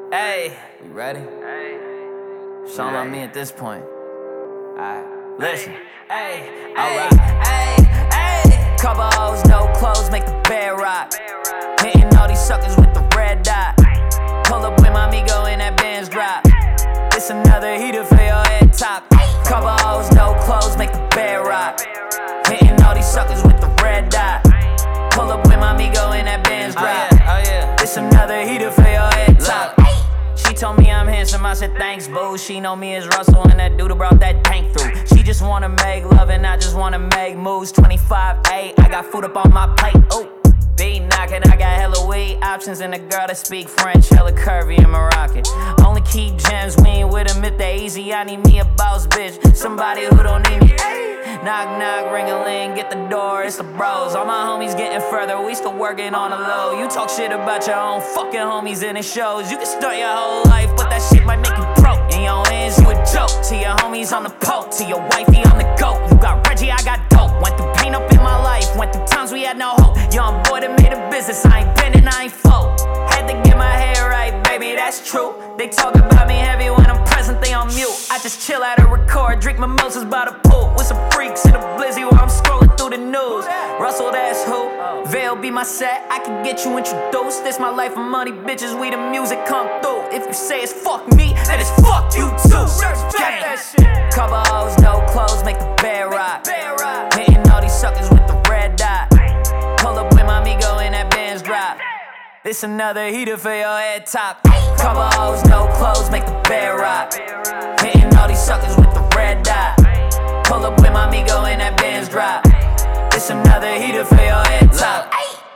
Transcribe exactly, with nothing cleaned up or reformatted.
Hey, you ready? It's all on me at this point. Alright, listen. Hey, alright, hey, hey. Couple hoes, no clothes, make the bed rock. Hitting all these suckers with the red dot. Pull up with my amigo in that Benz drop. It's another heater for your head top. Couple hoes, no clothes, make the bed rock. Hitting all these suckers with the red dot. Pull up with my amigo in that Benz drop. Oh yeah, oh yeah. It's another heater for your head top. She told me I'm handsome, I said thanks boo. She know me as Russell and that dude who brought that tank through. She just wanna make love and I just wanna make moves. Twenty-five eight, I got food up on my plate, ooh. Beat knocking, I got hella weed options. And a girl that speak French, hella curvy and Moroccan. Only keep gems, we ain't with them if they easy. I need me a boss bitch, somebody who don't need me. Knock knock, ring-a-ling, get the door, it's the bros. All my homies getting further, we still working on the low. You talk shit about your own fucking homies and it shows. You can start your whole life, but that shit might make you broke. In your hands, you a joke. To your homies on the poke, to your wifey on the goat. You got Reggie, I got dope. Went through pain up in my life, went through times we had no hope. Young boy that made a business, I ain't bending, I ain't fold. Had to get my hair right, baby, that's true. They talk about me heavy when I'm present, they on mute. I just chill out and record, drink mimosas by the pool. With some freaks in a blizzy while I'm scrolling through the news. Russell, that's who. Veil be my set, I can get you introduced. This my life of money, bitches, we the music come through. If you say it's fuck me, then it's fuck you too. Gang. Couple hoes, no clothes, make the bed rock. Hitting all these suckers with the red dot. Pull up with my amigo in that Benz drop. This another heater for your head top. Couple hoes, no clothes, make the bed rock. Hitting all these suckers with the red dot. Pull up with my amigo in that Benz drop. This another heater for your head top.